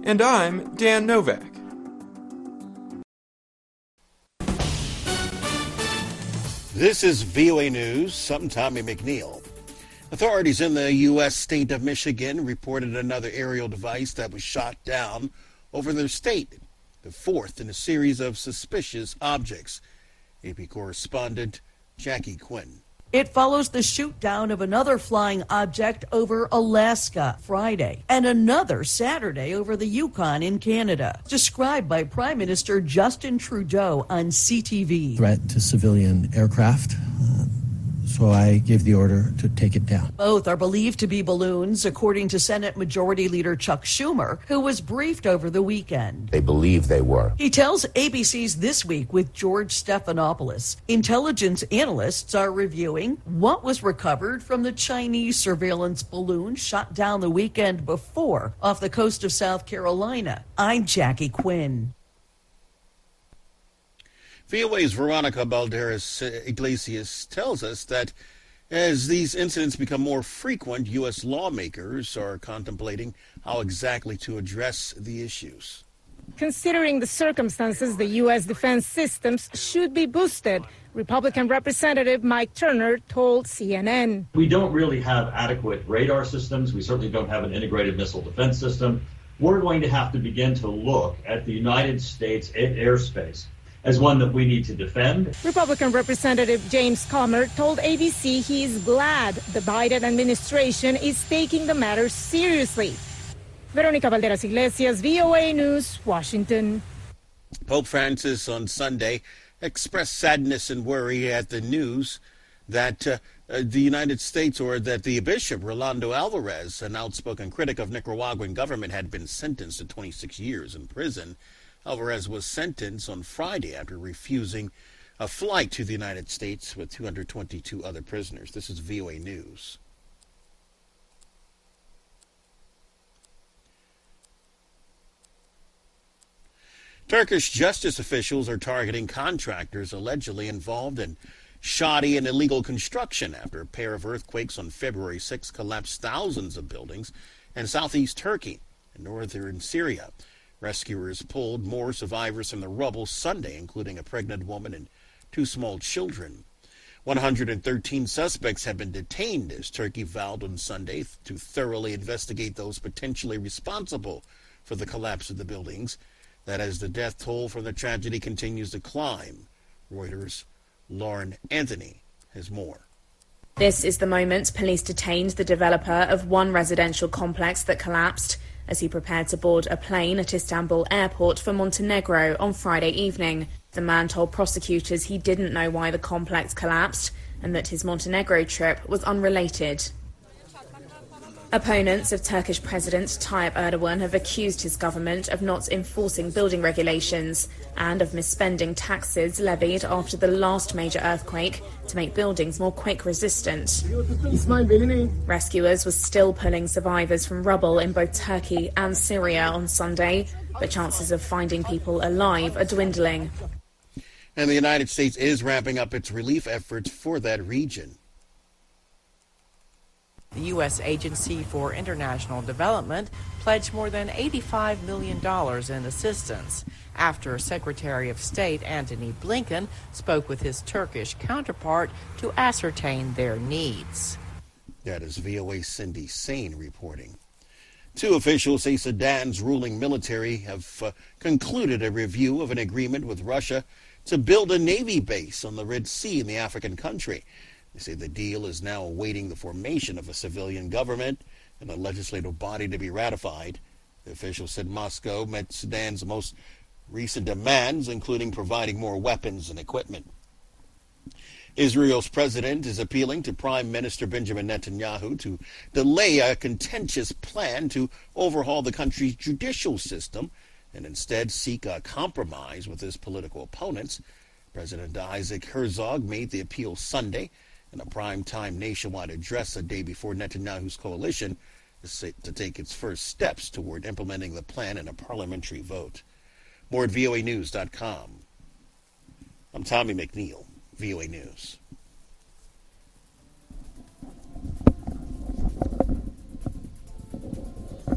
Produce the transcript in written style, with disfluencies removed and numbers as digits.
And I'm Dan Novak. This is VOA News. I'm Tommy McNeil. Authorities in the U.S. state of Michigan reported another aerial device that was shot down over their state, the fourth in a series of suspicious objects. AP correspondent Jackie Quinn. It follows the shoot down of another flying object over Alaska Friday and another Saturday over the Yukon in Canada, described by Prime Minister Justin Trudeau on CTV. Threat to civilian aircraft. So I gave the order to take it down. Both are believed to be balloons, according to Senate Majority Leader Chuck Schumer, who was briefed over the weekend. They believe they were. He tells ABC's This Week with George Stephanopoulos, intelligence analysts are reviewing what was recovered from the Chinese surveillance balloon shot down the weekend before off the coast of South Carolina. I'm Jackie Quinn. VOA's Veronica Balderas Iglesias tells us that as these incidents become more frequent, U.S. lawmakers are contemplating how exactly to address the issues. Considering the circumstances, the U.S. defense systems should be boosted, Republican Representative Mike Turner told CNN. We don't really have adequate radar systems. We certainly don't have an integrated missile defense system. We're going to have to begin to look at the United States airspace as one that we need to defend. Republican Representative James Comer told ABC he is glad the Biden administration is taking the matter seriously. Veronica Balderas Iglesias, VOA News, Washington. Pope Francis on Sunday expressed sadness and worry at the news that the United States, or that the Bishop Rolando Alvarez, an outspoken critic of Nicaraguan government, had been sentenced to 26 years in prison. Alvarez was sentenced on Friday after refusing a flight to the United States with 222 other prisoners. This is VOA News. Turkish justice officials are targeting contractors allegedly involved in shoddy and illegal construction after a pair of earthquakes on February 6 collapsed thousands of buildings in southeast Turkey and northern Syria. Rescuers pulled more survivors from the rubble Sunday, including a pregnant woman and 2 small children. 113 suspects have been detained as Turkey vowed on Sunday to thoroughly investigate those potentially responsible for the collapse of the buildings. That as the death toll from the tragedy continues to climb. Reuters' Lauren Anthony has more. This is the moment police detained the developer of one residential complex that collapsed as he prepared to board a plane at Istanbul airport for Montenegro on Friday evening. The man told prosecutors he didn't know why the complex collapsed and that his Montenegro trip was unrelated. Opponents of Turkish President Tayyip Erdogan have accused his government of not enforcing building regulations and of misspending taxes levied after the last major earthquake to make buildings more quake-resistant. Rescuers were still pulling survivors from rubble in both Turkey and Syria on Sunday, but chances of finding people alive are dwindling. And the United States is ramping up its relief efforts for that region. The U.S. Agency for International Development pledged more than $85 million in assistance after Secretary of State Antony Blinken spoke with his Turkish counterpart to ascertain their needs. That is VOA's Cindy Sain reporting. 2 officials say Sudan's ruling military have concluded a review of an agreement with Russia to build a Navy base on the Red Sea in the African country. They say the deal is now awaiting the formation of a civilian government and a legislative body to be ratified. The officials said Moscow met Sudan's most recent demands, including providing more weapons and equipment. Israel's president is appealing to Prime Minister Benjamin Netanyahu to delay a contentious plan to overhaul the country's judicial system and instead seek a compromise with his political opponents. President Isaac Herzog made the appeal Sunday in a prime-time nationwide address a day before Netanyahu's coalition is set to take its first steps toward implementing the plan in a parliamentary vote. More at voanews.com. I'm Tommy McNeil, VOA News.